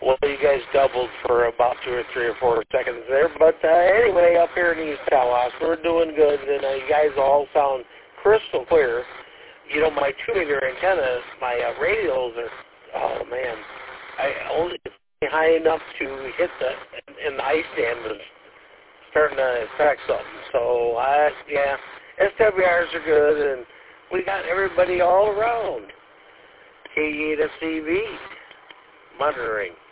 Well, you guys doubled for about 2 or 3 or 4 seconds there. But anyway, up here in East Tawas, we're doing good, and you guys all sound crystal clear. You know, my 2-meter antennas, my radios are, oh, man, I only high enough to hit and the ice dam is starting to affect something. So, yeah, SWRs are good, and we got everybody all around. K8SCV monitoring.